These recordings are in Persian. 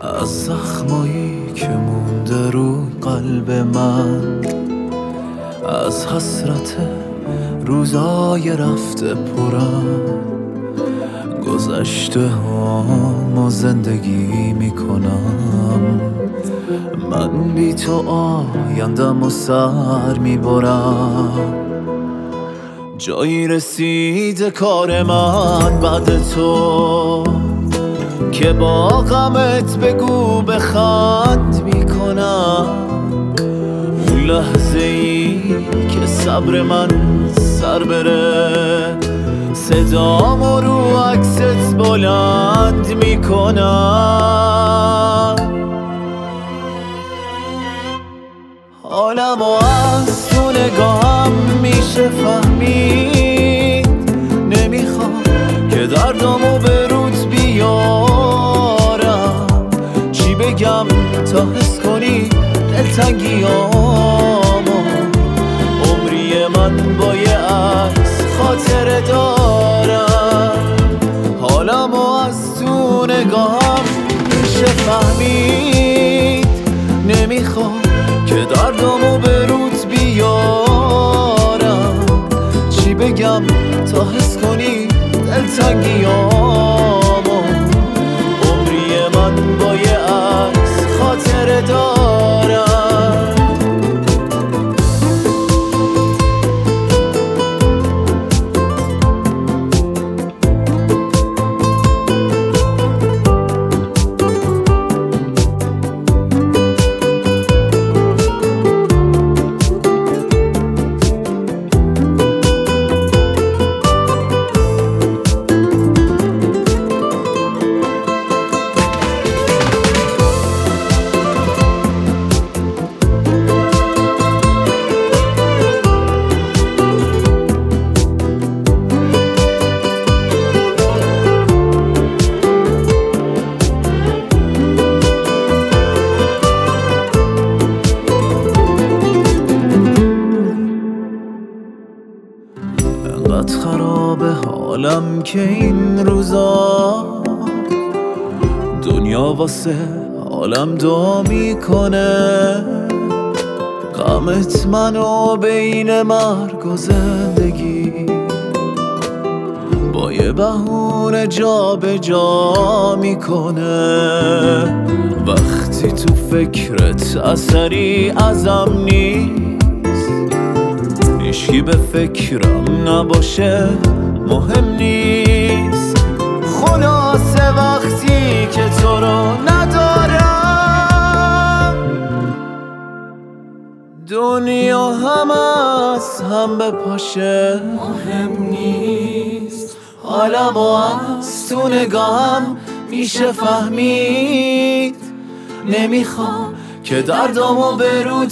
از زخمایی که مونده روی قلب من، از حسرت روزای رفته پرم، گذشته هامو زندگی میکنم. من بی تو آیندم و سر میبرم. جایی رسیده کار من بعد تو که با غمت بگو بخند میکنم. اون لحظه ای که صبر من سر بره، صدامو رو عکست بلند میکنم. حالمو از تو نگاهم میشه فهمید. نمیخوام که دردامو به روت بیارم. چی بگم تا حس کنی دلتنگیامو؟ عمری من با یه عکس خاطره دارم. حالمو از تو نگاهم میشه فهمید. نمیخوام که دردامو به روت بیارم. چی بگم تا حس کنی دلتنگیامو؟ عمری من با یه عکس خاطره دارم. انقدر خرابه حالم که این روزا دنیا واسه حالم دعا میکنه. غمت منو بین مرگ و زندگی با یه بهونه جا به جا میکنه. وقتی تو فکرت اثری ازم نیست، هیچکی به فکرم نباشه مهم نیست. خلاصه وقتی که تو رو ندارم، دنیا هم از هم به پاشه مهم نیست. حالمو از تو نگاهم میشه فهمید. نمیخوام که دردامو به روت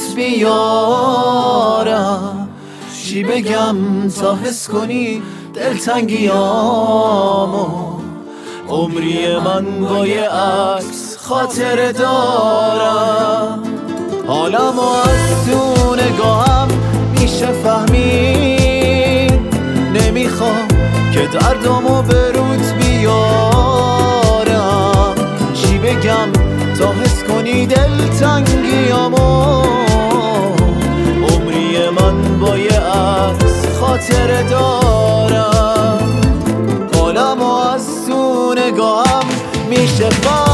بیارم. چی بگم تا حس کنی دلتنگیامو؟ عمری من با یه عکس خاطره دارم. حالمو از تو نگاهم میشه فهمید. نمیخوام که دردامو به روت بیارم. چی بگم تا حس کنی دلتنگیامو؟ عمری من با یه عکس خاطره دارم. حالمو از تو نگاهم میشه